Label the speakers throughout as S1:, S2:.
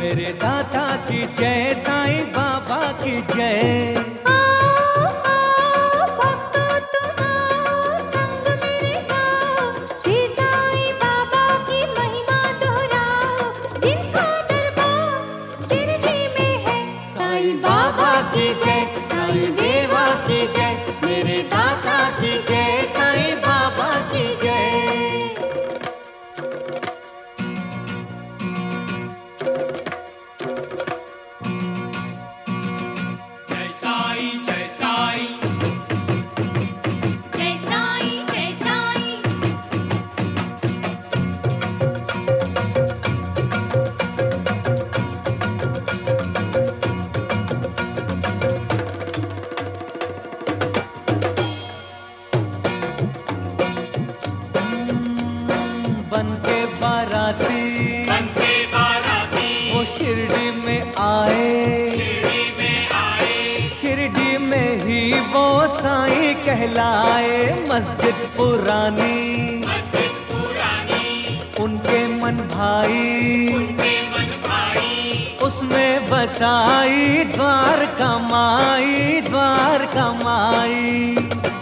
S1: मेरे दाता की जय, साईं बाबा की जय। बाबा की जय, साईं देवा की जय, मेरे दाता की जय, साईं बाबा की जय।
S2: जय साईं, जय साईं,
S3: जय साईं, जय साईं।
S1: बनके बाराती वो शिरडी में आए, शिरडी में ही वो साईं कहलाए। मस्जिद पुरानी उनके मन भाई, उसमें बसाई द्वारका माई, द्वारका माई।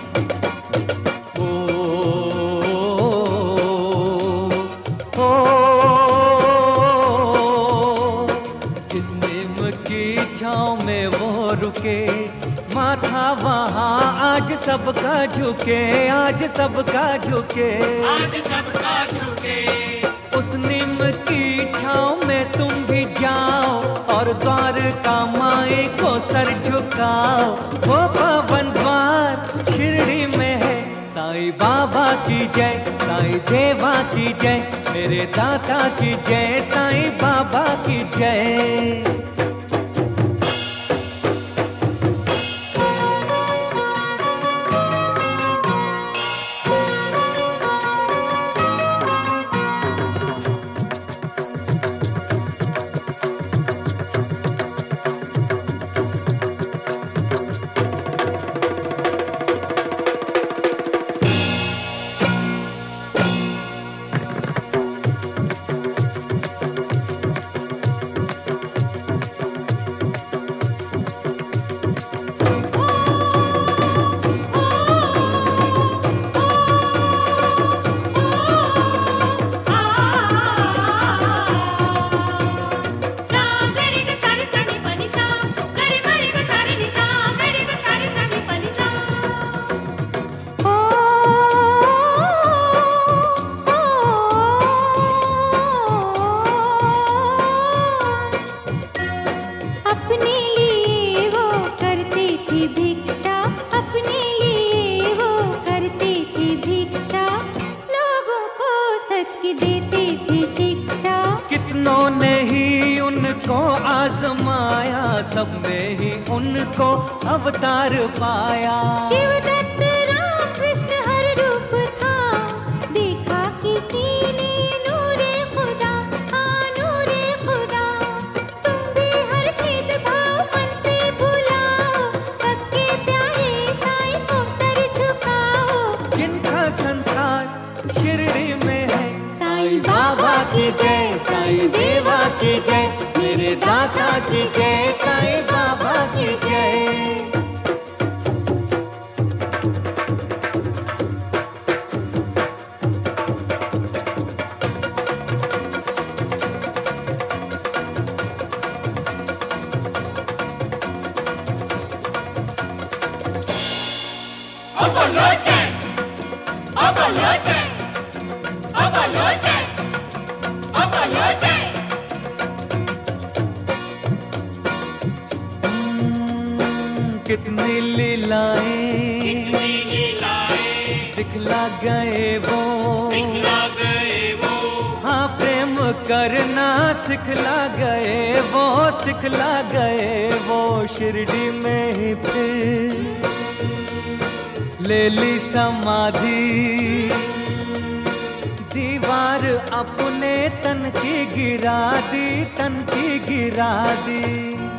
S1: जिस नीम की छाँव में वो रुके, माथा वहाँ आज सबका झुके, आज सबका झुके,
S2: आज सबका झुके।
S1: उस नीम की छाँव में तुम भी जाओ और द्वारका माई को सर झुकाओ। वो पावन द्वार शिरडी में है, साईं बाबा की जय, साईं देवा की जय, मेरे दाता की जय, साईं बाबा की जय। कितनों ने ही उनको आजमाया, सब में ही उनको अवतार पाया।
S3: शिवदत्त राम कृष्ण हर रूप था, देखा किसी ने नूरे खुदा, नूरे खुदा। तुम भी हर भेदभाव मन से भुलाओ, सबके प्यारे साईं को सर झुकाओ।
S1: जिनका संसार शिरडी में है, साईं बाबा की जय, साईं देवा की जय, मेरे दाता की जय, साईं बाबा की जय। कितनी लीलाएं दिखला गए वो, हाँ प्रेम करना सिखला गए वो, सिखला गए वो। शिरडी में ही फिर ले ली समाधि, दीवार अपने तन की गिरा दी, तन की गिरा दी।